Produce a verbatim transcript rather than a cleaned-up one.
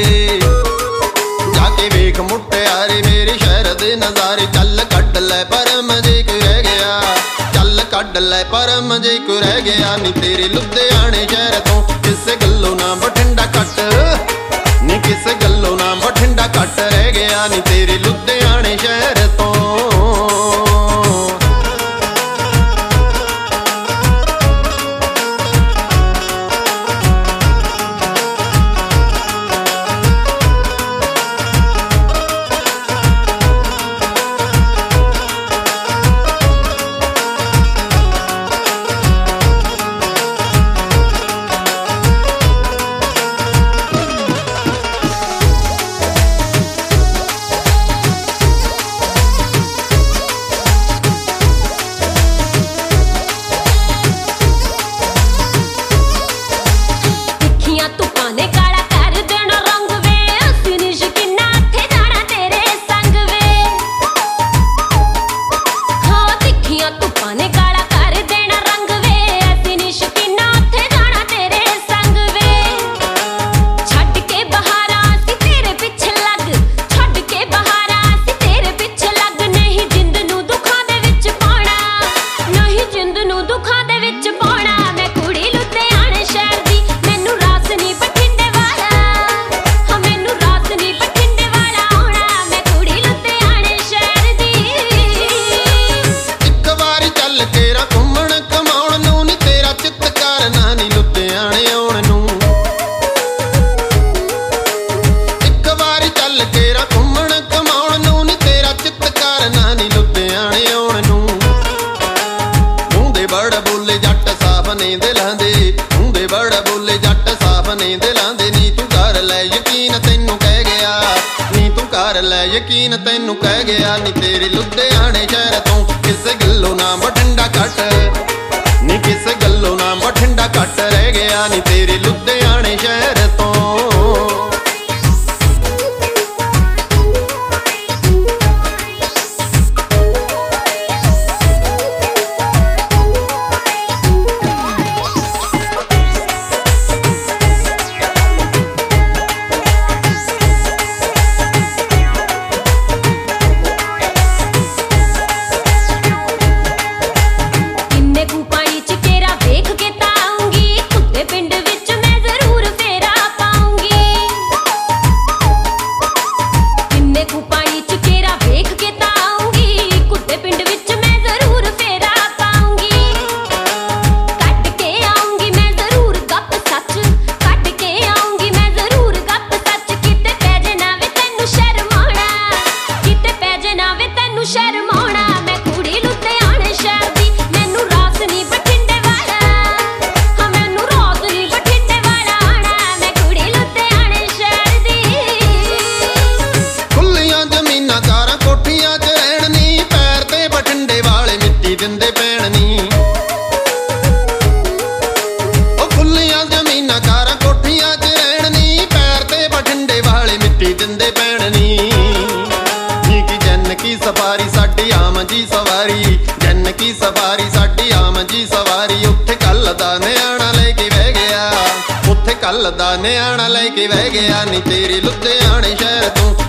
जाके वेख मुटियारे मेरे शहर दे नजारे। चल कड लै पर मजे को रह गया, चल कड लै पर मजे को रह गया नी तेरे लुधियाने शहर तो। किसे गल्लों ना बठिंडा कट नी, किसे गल्लों ना बठिंडा कट रह गया नी तेरे लुधियाने शहर तो। यकीन तैनू कह गया नी तेरे लुधियाने शहर तो। किसे गल्लों ना बठिंडा कट नी, किसे गल्लों ना बठिंडा कट रह गया नी तेरे लुधियाने शहर तो। सवारी साडी आम जी सवारी, जन की सवारी साडी आम जी सवारी। उत्थे कल दा न्याणा लेके बह गया, उत्थे कल दा न्याणा लेके बह गया नी तेरे लुधियाने शहर तो।